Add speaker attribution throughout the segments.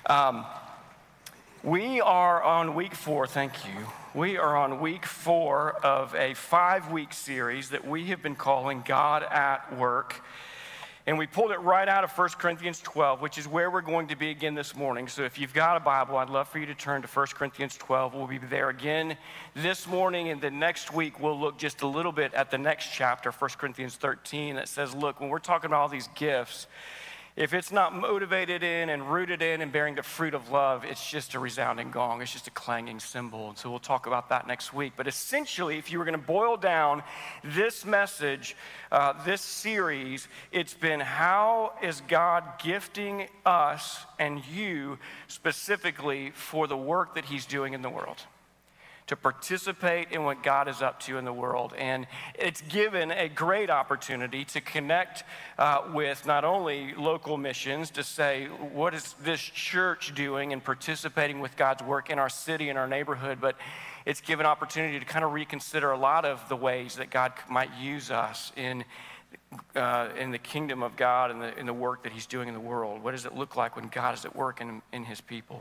Speaker 1: Um, we are on week 4, thank you. We are on week 4 of a 5-week series that we have been calling God at Work. And we pulled it right out of 1 Corinthians 12, which is where we're going to be again this morning. So if you've got a Bible, I'd love for you to turn to 1 Corinthians 12. We'll be there again this morning, and the next week we'll look just a little bit at the next chapter, 1 Corinthians 13, that says, look, when we're talking about all these gifts, if it's not motivated in and rooted in and bearing the fruit of love, it's just a resounding gong. It's just a clanging cymbal. And so we'll talk about that next week. But essentially, if you were going to boil down this message, this series, it's been how is God gifting us and you specifically for the work that he's doing in the world, to participate in what God is up to in the world. And it's given a great opportunity to connect with not only local missions, to say, what is this church doing and participating with God's work in our city, in our neighborhood, but it's given opportunity to kind of reconsider a lot of the ways that God might use us in the kingdom of God and in the work that he's doing in the world. What does it look like when God is at work in his people?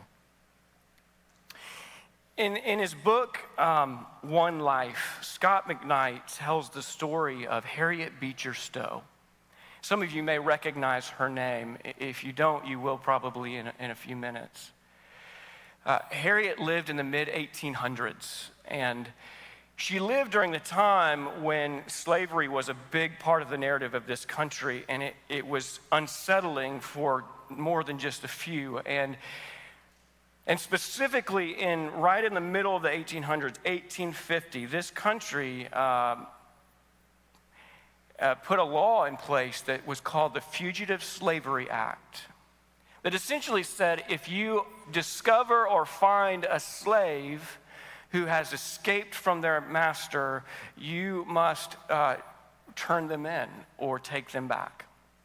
Speaker 1: In his book, One Life, Scott McKnight tells the story of Harriet Beecher Stowe. Some of you may recognize her name. If you don't, you will probably in a few minutes. Harriet lived in the mid-1800s, and she lived during the time when slavery was a big part of the narrative of this country, and it was unsettling for more than just a few. And specifically, right in the middle of the 1800s, 1850, this country put a law in place that was called the Fugitive Slavery Act, that essentially said if you discover or find a slave who has escaped from their master, you must turn them in or take them back.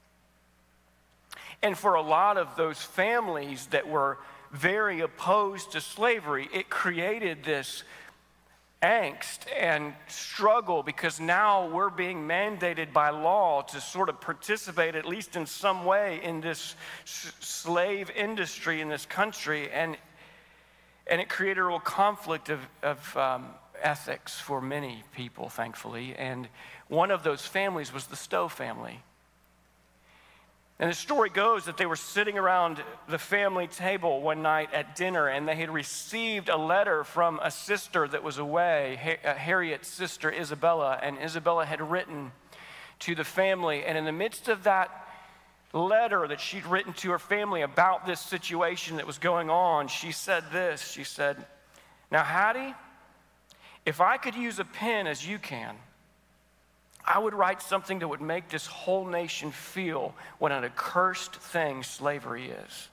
Speaker 1: And for a lot of those families that were very opposed to slavery, it created this angst and struggle because now we're being mandated by law to sort of participate at least in some way in this slave industry in this country, and it created a real conflict of ethics for many people, thankfully, and one of those families was the Stowe family. And the story goes that they were sitting around the family table one night at dinner, and they had received a letter from a sister that was away, Harriet's sister Isabella, and Isabella had written to the family. And in the midst of that letter that she'd written to her family about this situation that was going on, she said this. She said, "Now, Hattie, if I could use a pen as you can, I would write something that would make this whole nation feel what an accursed thing slavery is."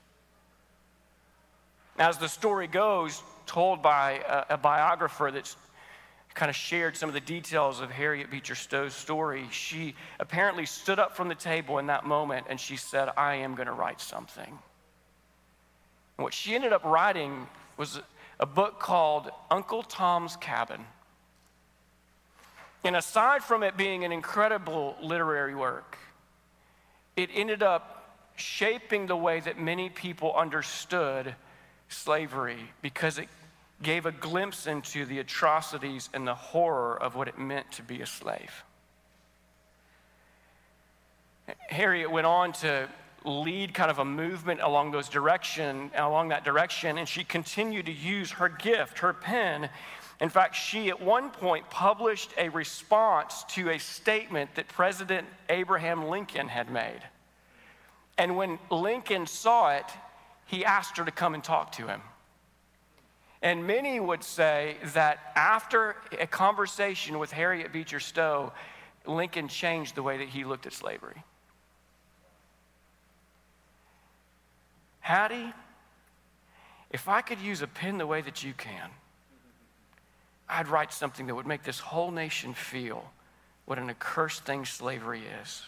Speaker 1: As the story goes, told by a biographer that's kind of shared some of the details of Harriet Beecher Stowe's story, she apparently stood up from the table in that moment and she said, "I am going to write something." And what she ended up writing was a book called Uncle Tom's Cabin. And aside from it being an incredible literary work, it ended up shaping the way that many people understood slavery because it gave a glimpse into the atrocities and the horror of what it meant to be a slave. Harriet went on to lead kind of a movement along that direction, and she continued to use her gift, her pen. In fact, she at one point published a response to a statement that President Abraham Lincoln had made. And when Lincoln saw it, he asked her to come and talk to him. And many would say that after a conversation with Harriet Beecher Stowe, Lincoln changed the way that he looked at slavery. Hattie, if I could use a pen the way that you can, I'd write something that would make this whole nation feel what an accursed thing slavery is.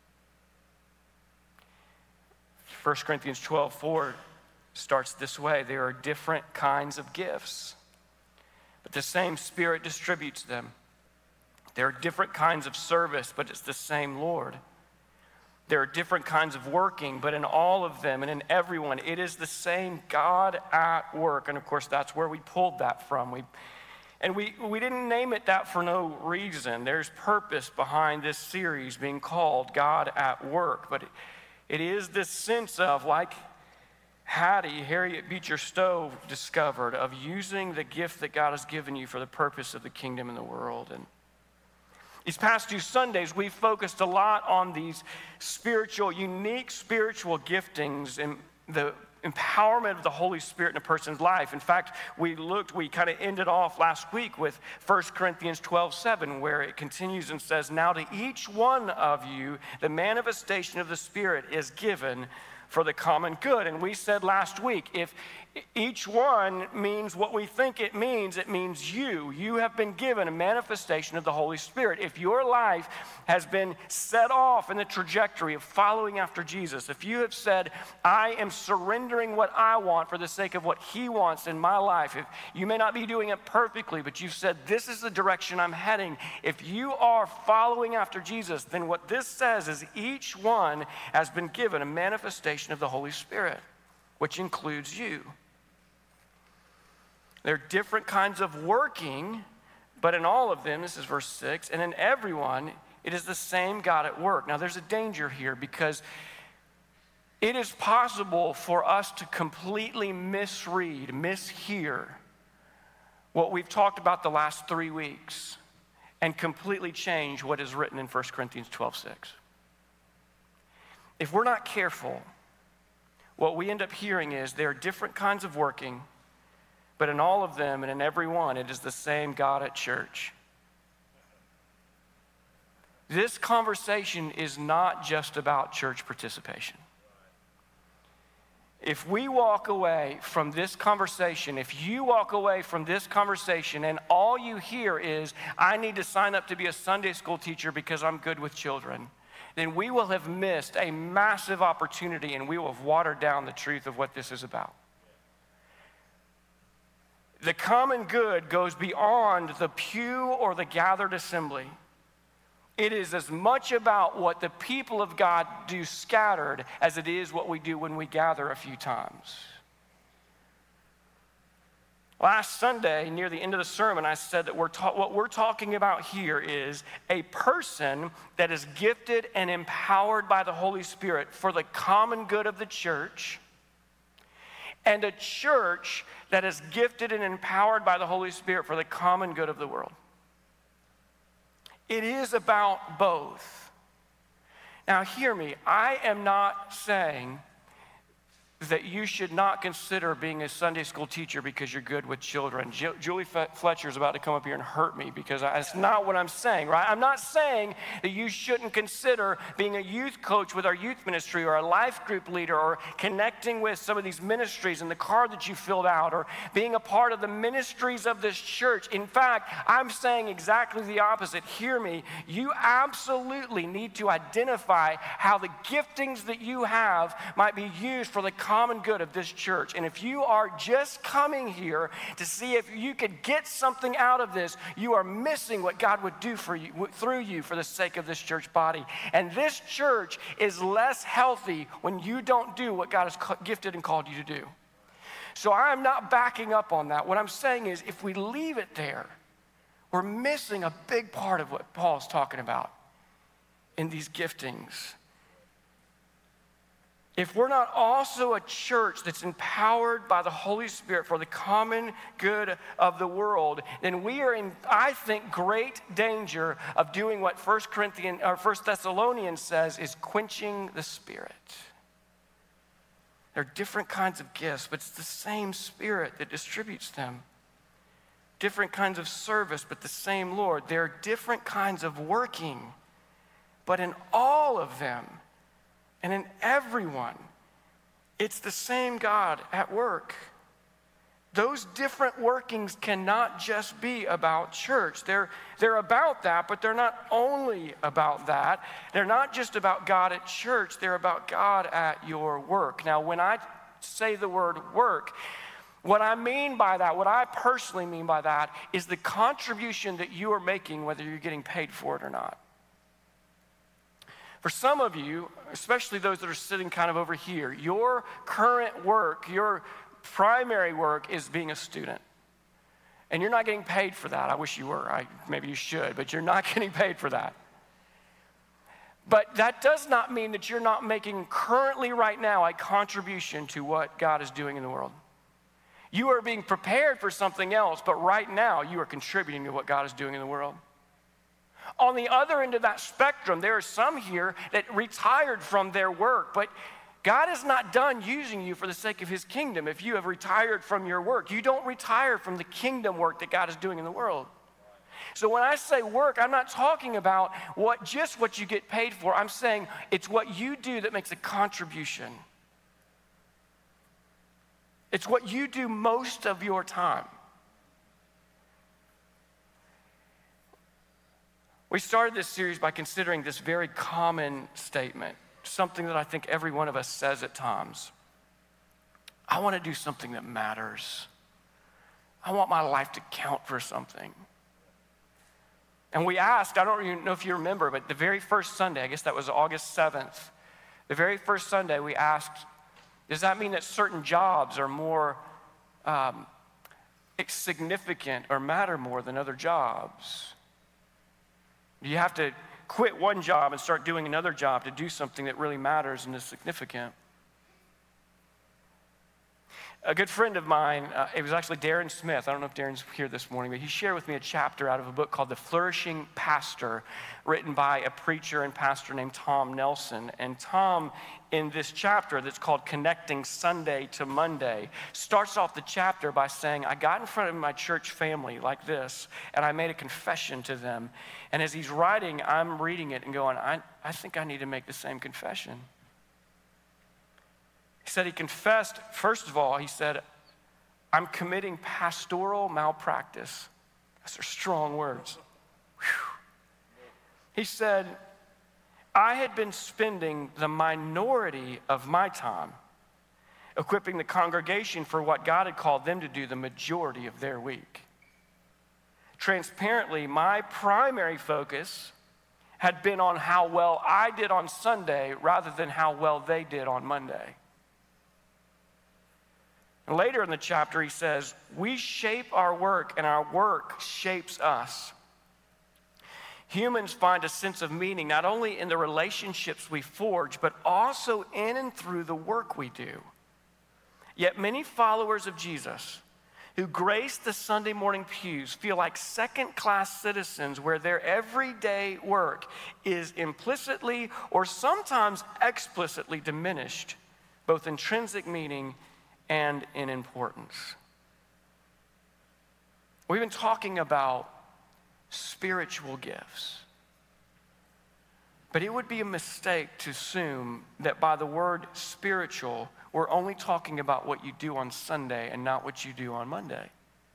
Speaker 1: 1 Corinthians 12:4 starts this way: there are different kinds of gifts, but the same Spirit distributes them. There are different kinds of service, but it's the same Lord. There are different kinds of working, but in all of them and in everyone, it is the same God at work. And of course, that's where we pulled that from. We didn't name it that for no reason. There's purpose behind this series being called God at Work. But it is this sense of, like Harriet Beecher Stowe discovered, of using the gift that God has given you for the purpose of the kingdom in the world. And these past 2 Sundays, we've focused a lot on these unique spiritual giftings and the empowerment of the Holy Spirit in a person's life. In fact, we kind of ended off last week with 1 Corinthians 12:7, where it continues and says, "Now to each one of you, the manifestation of the Spirit is given for the common good." And we said last week, if each one means what we think it means you. You have been given a manifestation of the Holy Spirit. If your life has been set off in the trajectory of following after Jesus, if you have said, I am surrendering what I want for the sake of what He wants in my life, if you may not be doing it perfectly, but you've said, this is the direction I'm heading. If you are following after Jesus, then what this says is each one has been given a manifestation of the Holy Spirit, which includes you. There are different kinds of working, but in all of them, this is verse 6, and in everyone, it is the same God at work. Now, there's a danger here because it is possible for us to completely mishear what we've talked about the last 3 weeks and completely change what is written in 1 Corinthians 12:6. If we're not careful, what we end up hearing is there are different kinds of working, but in all of them and in every one, it is the same God at church. This conversation is not just about church participation. If we walk away from this conversation, if you walk away from this conversation and all you hear is, I need to sign up to be a Sunday school teacher because I'm good with children, then we will have missed a massive opportunity and we will have watered down the truth of what this is about. The common good goes beyond the pew or the gathered assembly. It is as much about what the people of God do scattered as it is what we do when we gather a few times. Last Sunday, near the end of the sermon, I said that what we're talking about here is a person that is gifted and empowered by the Holy Spirit for the common good of the church, and a church that is gifted and empowered by the Holy Spirit for the common good of the world. It is about both. Now, hear me. I am not saying that you should not consider being a Sunday school teacher because you're good with children. Julie Fletcher is about to come up here and hurt me because that's not what I'm saying, right? I'm not saying that you shouldn't consider being a youth coach with our youth ministry or a life group leader or connecting with some of these ministries in the card that you filled out or being a part of the ministries of this church. In fact, I'm saying exactly the opposite. Hear me. You absolutely need to identify how the giftings that you have might be used for the common good of this church. And if you are just coming here to see if you could get something out of this, you are missing what God would do for you, through you, for the sake of this church body. And this church is less healthy when you don't do what God has gifted and called you to do. So I'm not backing up on that. What I'm saying is if we leave it there, we're missing a big part of what Paul's talking about in these giftings. If we're not also a church that's empowered by the Holy Spirit for the common good of the world, then we are in, I think, great danger of doing what 1 Thessalonians says is quenching the Spirit. There are different kinds of gifts, but it's the same Spirit that distributes them. Different kinds of service, but the same Lord. There are different kinds of working, but in all of them, and in everyone, it's the same God at work. Those different workings cannot just be about church. They're about that, but they're not only about that. They're not just about God at church. They're about God at your work. Now, when I say the word work, what I mean by that, what I personally mean by that, is the contribution that you are making, whether you're getting paid for it or not. For some of you, especially those that are sitting kind of over here, your current work, your primary work is being a student. And you're not getting paid for that. I wish you were. Maybe you should, but you're not getting paid for that. But that does not mean that you're not making currently right now a contribution to what God is doing in the world. You are being prepared for something else, but right now you are contributing to what God is doing in the world. On the other end of that spectrum, there are some here that retired from their work, but God is not done using you for the sake of his kingdom. If you have retired from your work, you don't retire from the kingdom work that God is doing in the world. So when I say work, I'm not talking about just what you get paid for. I'm saying it's what you do that makes a contribution. It's what you do most of your time. We started this series by considering this very common statement, something that I think every one of us says at times. I want to do something that matters. I want my life to count for something. And we asked, I don't even know if you remember, but the very first Sunday, I guess that was August 7th, the very first Sunday we asked, does that mean that certain jobs are more significant or matter more than other jobs? Do you have to quit one job and start doing another job to do something that really matters and is significant? A good friend of mine, it was actually Darren Smith. I don't know if Darren's here this morning, but he shared with me a chapter out of a book called The Flourishing Pastor, written by a preacher and pastor named Tom Nelson. And Tom, in this chapter that's called Connecting Sunday to Monday, starts off the chapter by saying, I got in front of my church family like this, and I made a confession to them. And as he's writing, I'm reading it and going, I think I need to make the same confession. He said he confessed, first of all, he said, I'm committing pastoral malpractice. Those are strong words. Whew. He said, I had been spending the minority of my time equipping the congregation for what God had called them to do the majority of their week. Transparently, my primary focus had been on how well I did on Sunday rather than how well they did on Monday. And later in the chapter, he says, we shape our work and our work shapes us. Humans find a sense of meaning not only in the relationships we forge, but also in and through the work we do. Yet many followers of Jesus who grace the Sunday morning pews feel like second-class citizens where their everyday work is implicitly or sometimes explicitly diminished, both intrinsic meaning and in importance. We've been talking about spiritual gifts. But it would be a mistake to assume that by the word spiritual, we're only talking about what you do on Sunday and not what you do on Monday.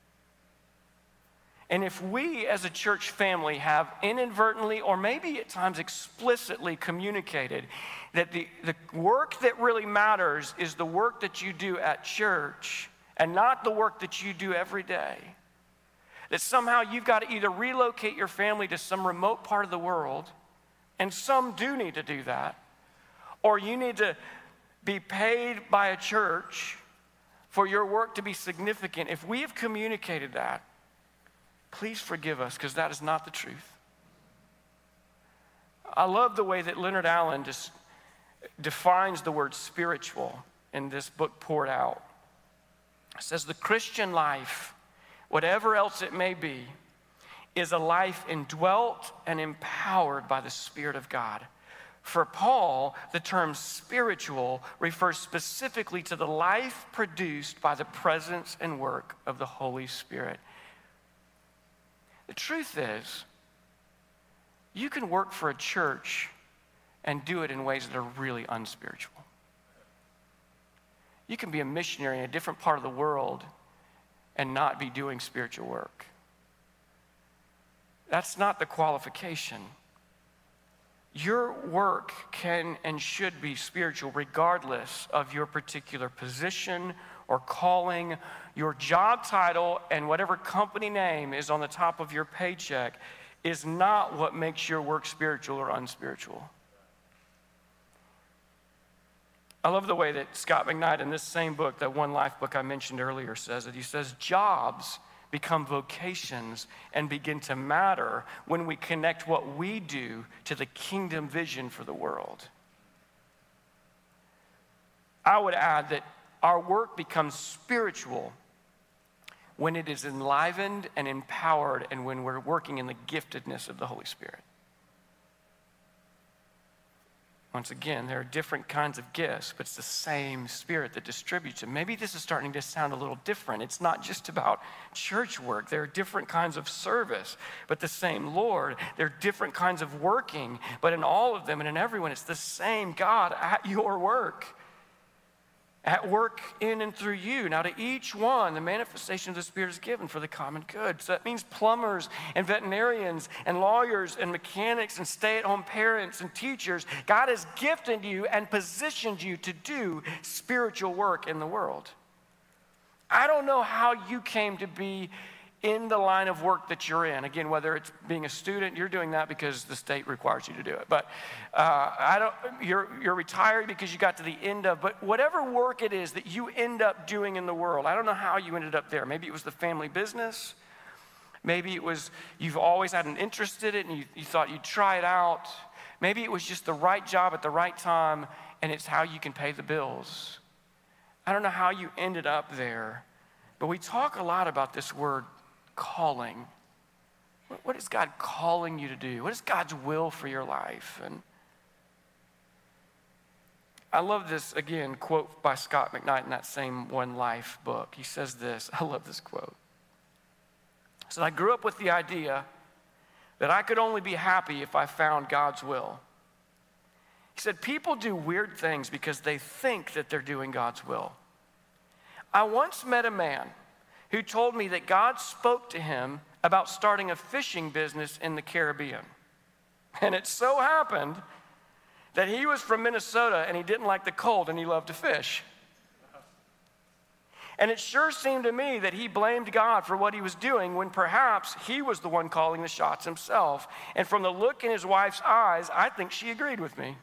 Speaker 1: And if we as a church family have inadvertently or maybe at times explicitly communicated that the work that really matters is the work that you do at church and not the work that you do every day, that somehow you've got to either relocate your family to some remote part of the world, and some do need to do that, or you need to be paid by a church for your work to be significant. If we have communicated that, please forgive us, because that is not the truth. I love the way that Leonard Allen just defines the word spiritual in this book, Poured Out. It says, the Christian life, whatever else it may be, is a life indwelt and empowered by the Spirit of God. For Paul, the term spiritual refers specifically to the life produced by the presence and work of the Holy Spirit. The truth is, you can work for a church and do it in ways that are really unspiritual. You can be a missionary in a different part of the world and not be doing spiritual work. That's not the qualification. Your work can and should be spiritual regardless of your particular position or calling. Your job title and whatever company name is on the top of your paycheck is not what makes your work spiritual or unspiritual. I love the way that Scott McKnight in this same book, that One Life book I mentioned earlier, says it. He says, jobs become vocations and begin to matter when we connect what we do to the kingdom vision for the world. I would add that our work becomes spiritual when it is enlivened and empowered and when we're working in the giftedness of the Holy Spirit. Once again, there are different kinds of gifts, but it's the same Spirit that distributes them. Maybe this is starting to sound a little different. It's not just about church work. There are different kinds of service, but the same Lord. There are different kinds of working, but in all of them and in everyone, it's the same God at your work. At work in and through you. Now to each one, the manifestation of the Spirit is given for the common good. So that means plumbers and veterinarians and lawyers and mechanics and stay-at-home parents and teachers. God has gifted you and positioned you to do spiritual work in the world. I don't know how you came to be in the line of work that you're in. Again, whether it's being a student, you're doing that because the state requires you to do it. But you're retired because you got to the end of, but whatever work it is that you end up doing in the world, I don't know how you ended up there. Maybe it was the family business. Maybe it was you've always had an interest in it and you thought you'd try it out. Maybe it was just the right job at the right time and it's how you can pay the bills. I don't know how you ended up there, but we talk a lot about this word calling. What is God calling you to do? What is God's will for your life? And I love this, again, quote by Scott McKnight in that same One Life book. He says this, I love this quote. He said, I grew up with the idea that I could only be happy if I found God's will. He said, people do weird things because they think that they're doing God's will. I once met a man who told me that God spoke to him about starting a fishing business in the Caribbean. And it so happened that he was from Minnesota and he didn't like the cold and he loved to fish. And it sure seemed to me that he blamed God for what he was doing when perhaps he was the one calling the shots himself. And from the look in his wife's eyes, I think she agreed with me.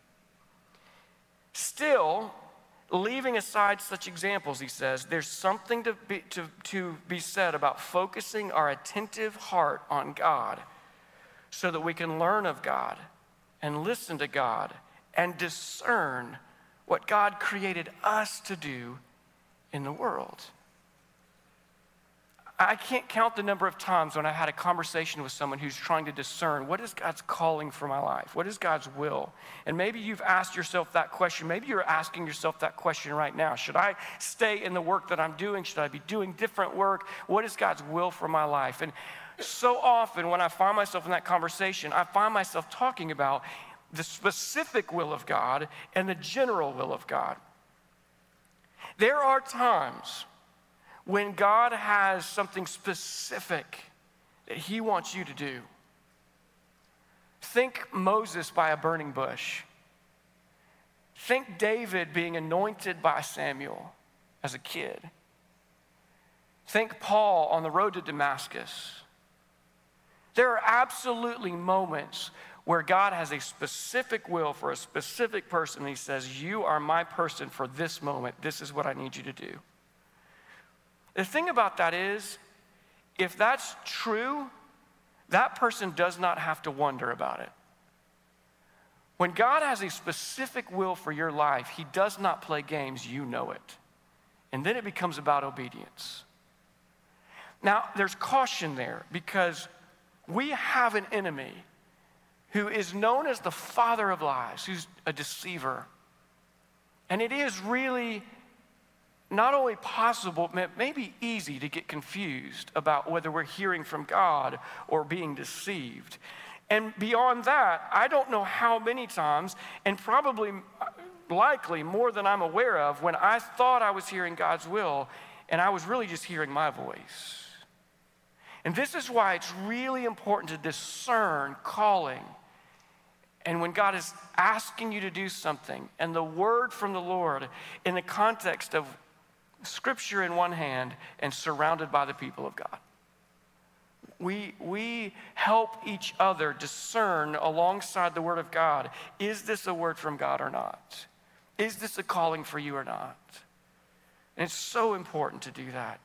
Speaker 1: Still, leaving aside such examples, he says, there's something to be said about focusing our attentive heart on God so that we can learn of God and listen to God and discern what God created us to do in the world. I can't count the number of times when I had a conversation with someone who's trying to discern what is God's calling for my life? What is God's will? And maybe you've asked yourself that question. Maybe you're asking yourself that question right now. Should I stay in the work that I'm doing? Should I be doing different work? What is God's will for my life? And so often when I find myself in that conversation, I find myself talking about the specific will of God and the general will of God. There are times when God has something specific that he wants you to do. Think Moses by a burning bush. Think David being anointed by Samuel as a kid. Think Paul on the road to Damascus. There are absolutely moments where God has a specific will for a specific person. And he says, you are my person for this moment. This is what I need you to do. The thing about that is, if that's true, that person does not have to wonder about it. When God has a specific will for your life, he does not play games, you know it. And then it becomes about obedience. Now, there's caution there because we have an enemy who is known as the father of lies, who's a deceiver. And it is really not only possible, but maybe easy to get confused about whether we're hearing from God or being deceived. And beyond that, I don't know how many times, and probably likely more than I'm aware of, when I thought I was hearing God's will, and I was really just hearing my voice. And this is why it's really important to discern calling. And when God is asking you to do something, and the word from the Lord in the context of Scripture in one hand and surrounded by the people of God. We help each other discern alongside the word of God, is this a word from God or not? Is this a calling for you or not? And it's so important to do that.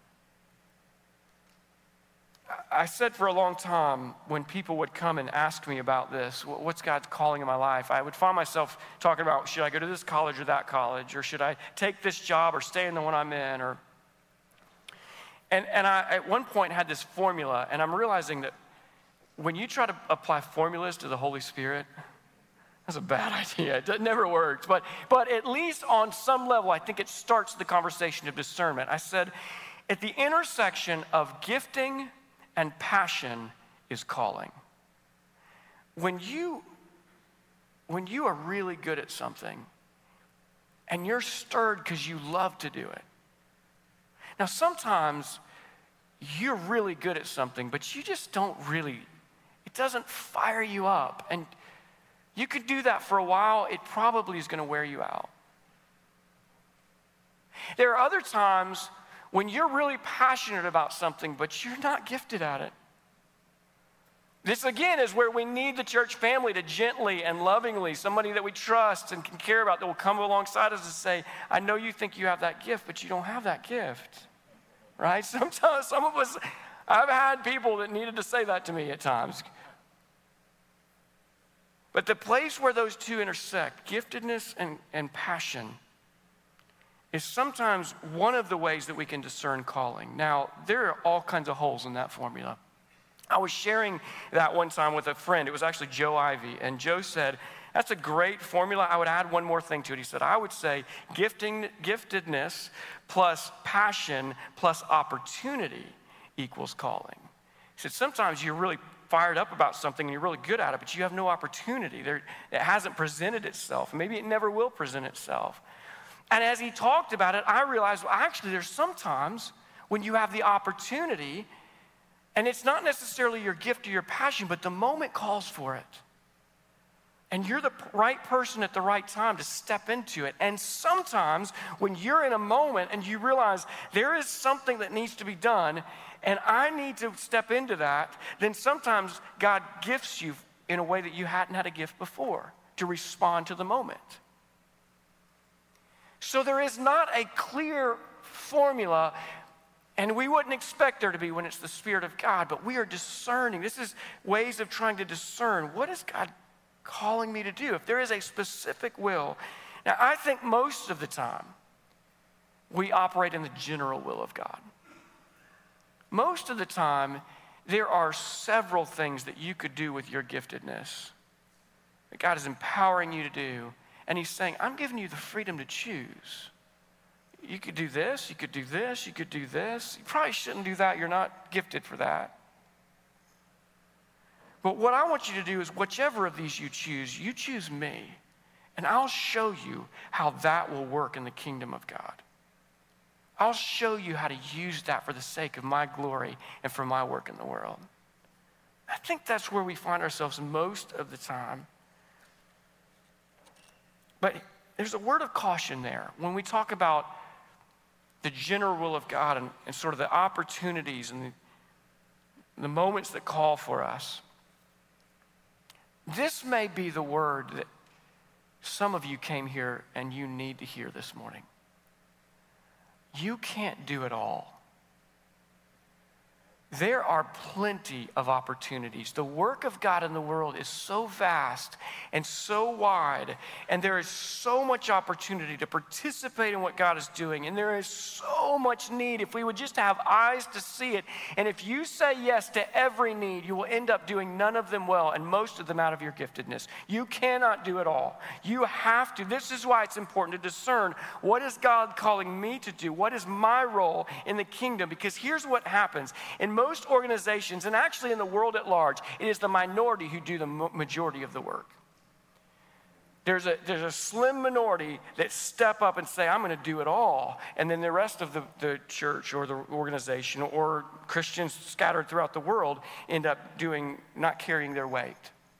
Speaker 1: I said for a long time, when people would come and ask me about this, what's God's calling in my life, I would find myself talking about, should I go to this college or that college? Or should I take this job or stay in the one I'm in? And I, at one point, had this formula, and I'm realizing that when you try to apply formulas to the Holy Spirit, that's a bad idea. It never works. But at least on some level, I think it starts the conversation of discernment. I said, at the intersection of gifting and passion is calling. When you are really good at something and you're stirred because you love to do it. Now, sometimes you're really good at something, but you just don't really, it doesn't fire you up. And you could do that for a while. It probably is going to wear you out. There are other times when you're really passionate about something, but you're not gifted at it. This, again, is where we need the church family to gently and lovingly, somebody that we trust and can care about, that will come alongside us and say, I know you think you have that gift, but you don't have that gift, right? Sometimes, some of us, I've had people that needed to say that to me at times. But the place where those two intersect, giftedness and passion, is sometimes one of the ways that we can discern calling. Now, there are all kinds of holes in that formula. I was sharing that one time with a friend. It was actually Joe Ivy. And Joe said, that's a great formula. I would add one more thing to it. He said, I would say giftedness plus passion plus opportunity equals calling. He said, sometimes you're really fired up about something and you're really good at it, but you have no opportunity. It hasn't presented itself. Maybe it never will present itself. And as he talked about it, I realized, well, actually, there's sometimes when you have the opportunity, and it's not necessarily your gift or your passion, but the moment calls for it. And you're the right person at the right time to step into it. And sometimes when you're in a moment and you realize there is something that needs to be done, and I need to step into that, then sometimes God gifts you in a way that you hadn't had a gift before to respond to the moment. So there is not a clear formula, and we wouldn't expect there to be when it's the Spirit of God, but we are discerning. This is ways of trying to discern, what is God calling me to do? If there is a specific will. Now, I think most of the time, we operate in the general will of God. Most of the time, there are several things that you could do with your giftedness that God is empowering you to do. And he's saying, I'm giving you the freedom to choose. You could do this, you could do this, you could do this. You probably shouldn't do that. You're not gifted for that. But what I want you to do is whichever of these you choose me. And I'll show you how that will work in the kingdom of God. I'll show you how to use that for the sake of my glory and for my work in the world. I think that's where we find ourselves most of the time. But there's a word of caution there. When we talk about the general will of God and sort of the opportunities and the moments that call for us, this may be the word that some of you came here and you need to hear this morning. You can't do it all. There are plenty of opportunities. The work of God in the world is so vast and so wide, and there is so much opportunity to participate in what God is doing, and there is so much need if we would just have eyes to see it. And if you say yes to every need, you will end up doing none of them well, and most of them out of your giftedness. You cannot do it all. You have to. This is why it's important to discern, what is God calling me to do? What is my role in the kingdom? Because here's what happens. In most organizations, and actually in the world at large, it is the minority who do the majority of the work. There's a slim minority that step up and say, I'm going to do it all. And then the rest of the church or the organization or Christians scattered throughout the world end up not carrying their weight.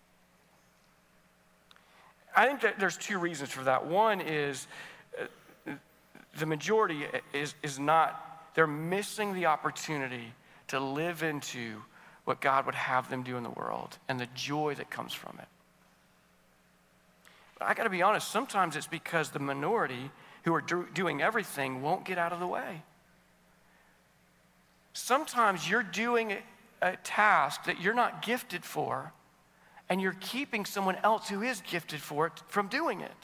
Speaker 1: I think that there's two reasons for that. One is the majority is not, they're missing the opportunity to live into what God would have them do in the world and the joy that comes from it. But I got to be honest, sometimes it's because the minority who are doing everything won't get out of the way. Sometimes you're doing a task that you're not gifted for, and you're keeping someone else who is gifted for it from doing it.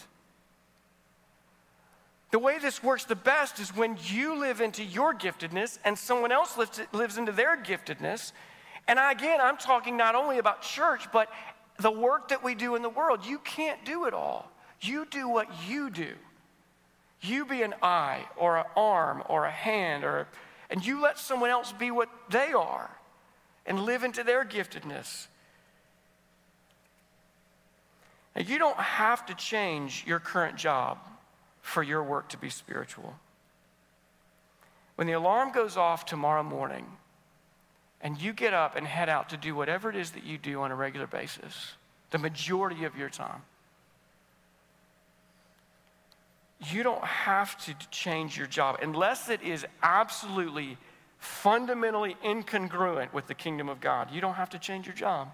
Speaker 1: The way this works the best is when you live into your giftedness and someone else lives into their giftedness. And again, I'm talking not only about church, but the work that we do in the world. You can't do it all. You do what you do. You be an eye or an arm or a hand, and you let someone else be what they are and live into their giftedness. Now, you don't have to change your current job for your work to be spiritual. When the alarm goes off tomorrow morning and you get up and head out to do whatever it is that you do on a regular basis, the majority of your time, you don't have to change your job unless it is absolutely, fundamentally incongruent with the kingdom of God. You don't have to change your job.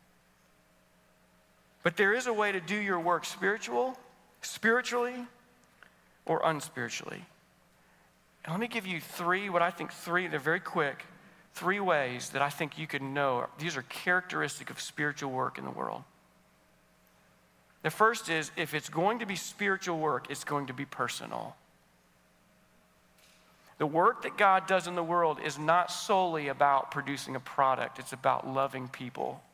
Speaker 1: But there is a way to do your work spiritually, or unspiritually. And let me give you they're very quick, 3 ways that I think you can know these are characteristic of spiritual work in the world. The first is, if it's going to be spiritual work, it's going to be personal. The work that God does in the world is not solely about producing a product, it's about loving people.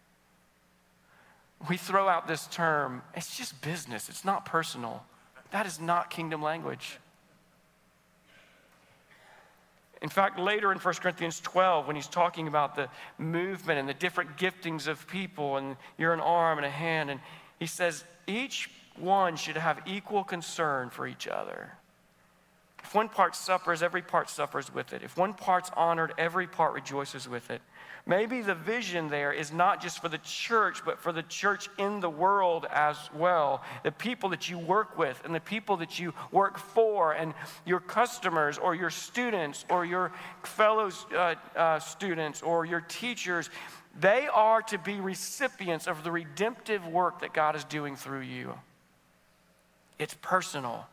Speaker 1: We throw out this term, it's just business, it's not personal. That is not kingdom language. In fact, later in 1 Corinthians 12, when he's talking about the movement and the different giftings of people, and you're an arm and a hand, and he says each one should have equal concern for each other. If one part suffers, every part suffers with it. If one part's honored, every part rejoices with it. Maybe the vision there is not just for the church, but for the church in the world as well. The people that you work with and the people that you work for and your customers or your students or your fellow students or your teachers, they are to be recipients of the redemptive work that God is doing through you. It's personal.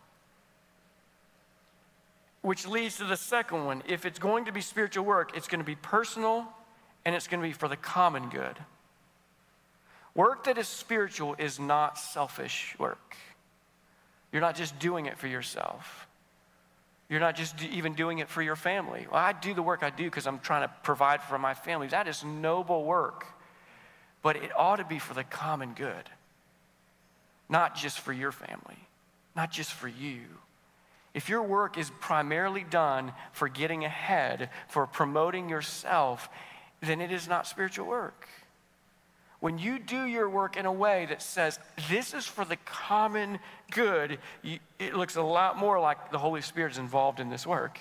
Speaker 1: Which leads to the second one. If it's going to be spiritual work, it's going to be personal and it's going to be for the common good. Work that is spiritual is not selfish work. You're not just doing it for yourself. You're not just even doing it for your family. Well, I do the work I do because I'm trying to provide for my family. That is noble work. But it ought to be for the common good. Not just for your family. Not just for you. If your work is primarily done for getting ahead, for promoting yourself, then it is not spiritual work. When you do your work in a way that says, this is for the common good, it looks a lot more like the Holy Spirit is involved in this work.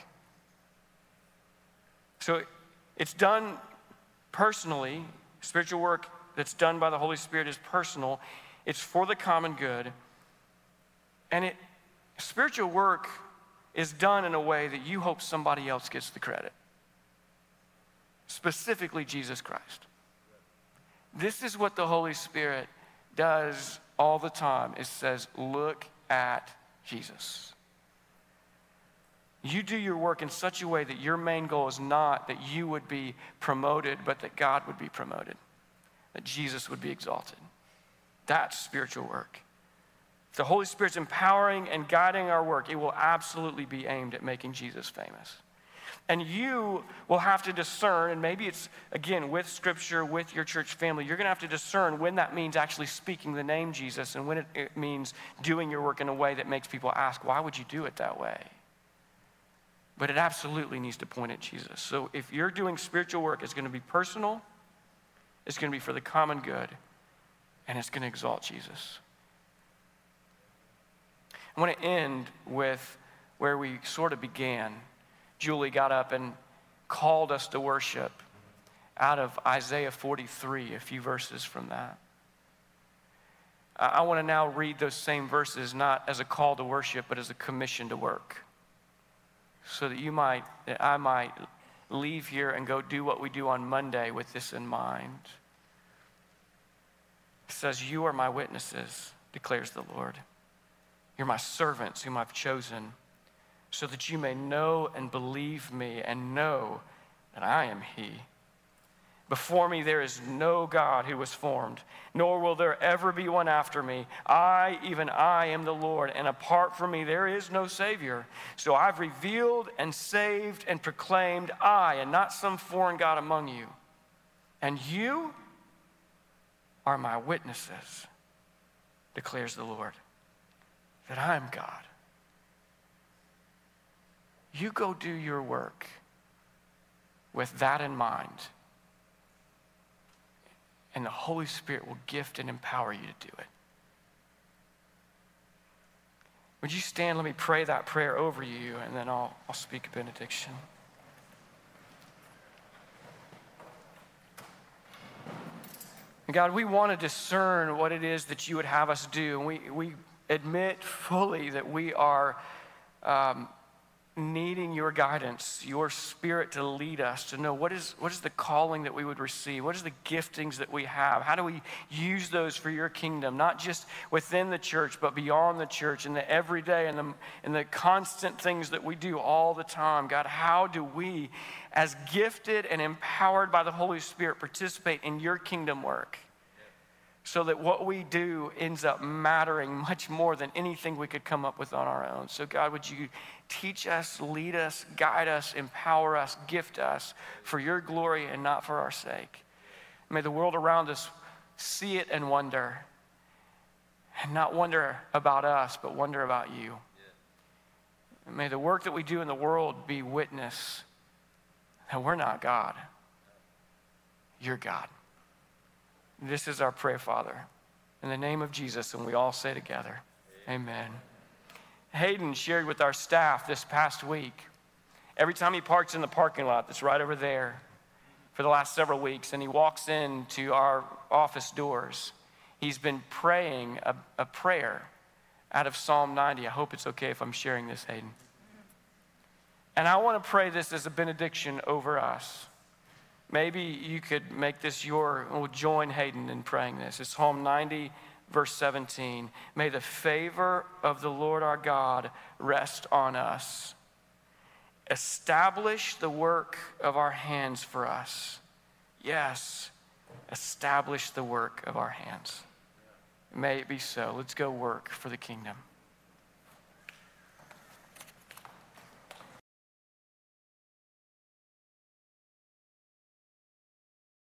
Speaker 1: So it's done personally. Spiritual work that's done by the Holy Spirit is personal. It's for the common good. And spiritual work is done in a way that you hope somebody else gets the credit. Specifically, Jesus Christ. This is what the Holy Spirit does all the time. It says, look at Jesus. You do your work in such a way that your main goal is not that you would be promoted, but that God would be promoted, that Jesus would be exalted. That's spiritual work. If the Holy Spirit's empowering and guiding our work, it will absolutely be aimed at making Jesus famous. And you will have to discern, and maybe it's, again, with Scripture, with your church family, you're going to have to discern when that means actually speaking the name Jesus and when it means doing your work in a way that makes people ask, why would you do it that way? But it absolutely needs to point at Jesus. So if you're doing spiritual work, it's going to be personal, it's going to be for the common good, and it's going to exalt Jesus. I want to end with where we sort of began. Julie got up and called us to worship out of Isaiah 43, a few verses from that. I want to now read those same verses, not as a call to worship, but as a commission to work. So that I might leave here and go do what we do on Monday with this in mind. It says, you are my witnesses declares the Lord. You're my servants whom I've chosen, so that you may know and believe me and know that I am he. Before me there is no God who was formed, nor will there ever be one after me. I, even I, am the Lord, and apart from me there is no Savior. So I've revealed and saved and proclaimed I, and not some foreign God among you. And you are my witnesses, declares the Lord, that I am God. You go do your work with that in mind, and the Holy Spirit will gift and empower you to do it. Would you stand? Let me pray that prayer over you, and then I'll speak a benediction. God, we want to discern what it is that you would have us do. And we admit fully that we are needing your guidance, your Spirit to lead us, to know what is the calling that we would receive, what is the giftings that we have, how do we use those for your kingdom, not just within the church, but beyond the church, in the everyday and the constant things that we do all the time. God, how do we, as gifted and empowered by the Holy Spirit, participate in your kingdom work, so that what we do ends up mattering much more than anything we could come up with on our own. So God, would you teach us, lead us, guide us, empower us, gift us for your glory and not for our sake. May the world around us see it and wonder, and not wonder about us, but wonder about you. And may the work that we do in the world be witness that we're not God. You're God. This is our prayer, Father. In the name of Jesus, and we all say together, amen. Hayden shared with our staff this past week, every time he parks in the parking lot that's right over there for the last several weeks, and he walks into our office doors, he's been praying a prayer out of Psalm 90. I hope it's okay if I'm sharing this, Hayden. And I want to pray this as a benediction over us. Maybe you could make this we'll join Hayden in praying this. It's Psalm 90, verse 17. May the favor of the Lord our God rest on us. Establish the work of our hands for us. Yes, establish the work of our hands. May it be so. Let's go work for the kingdom.